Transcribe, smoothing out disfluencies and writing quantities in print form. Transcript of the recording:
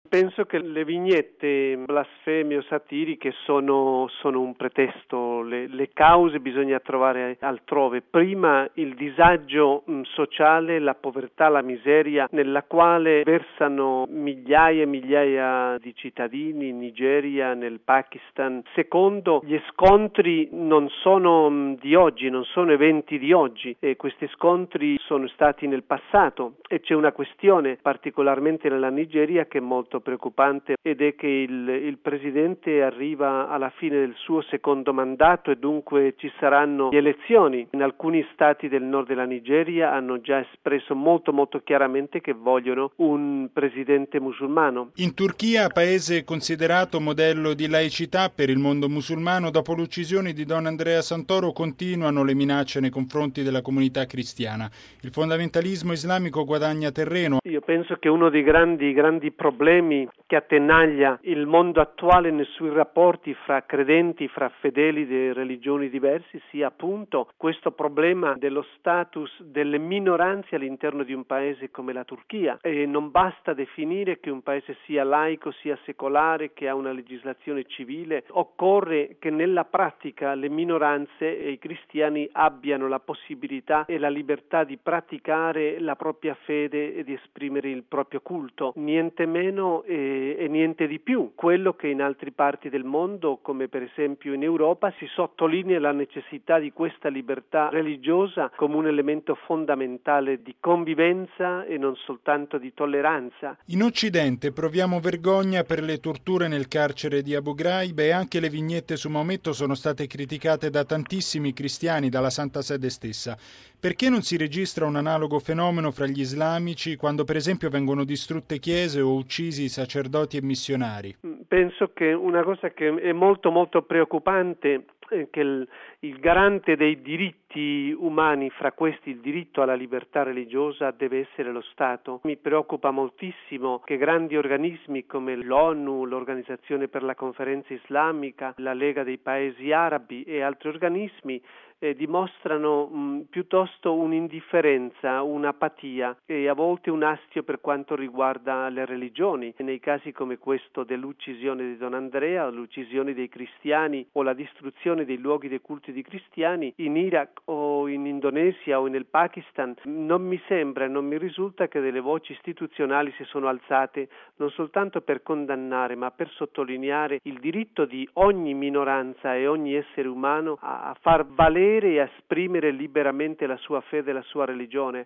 Penso che le vignette blasfeme o satiriche sono un pretesto, le cause bisogna trovare altrove. Prima il disagio sociale, la povertà, la miseria nella quale versano migliaia e migliaia di cittadini in Nigeria, nel Pakistan. Secondo, gli scontri non sono di oggi, non sono eventi di oggi, e questi scontri sono stati nel passato, e c'è una questione particolarmente nella Nigeria che è molto preoccupante, ed è che il presidente arriva alla fine del suo secondo mandato e dunque ci saranno le elezioni. In alcuni stati del nord della Nigeria hanno già espresso molto chiaramente che vogliono un presidente musulmano. In Turchia, paese considerato modello di laicità per il mondo musulmano, dopo l'uccisione di Don Andrea Santoro continuano le minacce nei confronti della comunità cristiana. Il fondamentalismo islamico guadagna terreno. Io penso che uno dei grandi problemi che attenaglia il mondo attuale nei suoi rapporti fra credenti, fra fedeli di religioni diverse, sia appunto questo problema dello status delle minoranze all'interno di un paese come la Turchia. E non basta definire che un paese sia laico, sia secolare, che ha una legislazione civile. Occorre che nella pratica le minoranze e i cristiani abbiano la possibilità e la libertà di praticare la propria fede e di esprimere il proprio culto. Niente meno e niente di più. Quello che in altre parti del mondo, come per esempio in Europa, si sottolinea la necessità di questa libertà religiosa come un elemento fondamentale di convivenza e non soltanto di tolleranza. In Occidente proviamo vergogna per le torture nel carcere di Abu Ghraib, e anche le vignette su Maometto sono state criticate da tantissimi cristiani, dalla Santa Sede stessa. Perché non si registra un analogo fenomeno fra gli islamici quando per esempio vengono distrutte chiese o uccisi sacerdoti e missionari? Penso che una cosa che è molto preoccupante è che il garante dei diritti umani, fra questi il diritto alla libertà religiosa, deve essere lo Stato. Mi preoccupa moltissimo che grandi organismi come l'ONU, l'Organizzazione per la Conferenza Islamica, la Lega dei Paesi Arabi e altri organismi dimostrano piuttosto un'indifferenza, un'apatia e a volte un astio per quanto riguarda le religioni. Nei casi come questo dell'uccisione di Don Andrea, l'uccisione dei cristiani o la distruzione dei luoghi dei culti di cristiani in Iraq o in Indonesia o nel Pakistan, non mi risulta che delle voci istituzionali si sono alzate non soltanto per condannare ma per sottolineare il diritto di ogni minoranza e ogni essere umano a far valere e a esprimere liberamente la sua fede e la sua religione.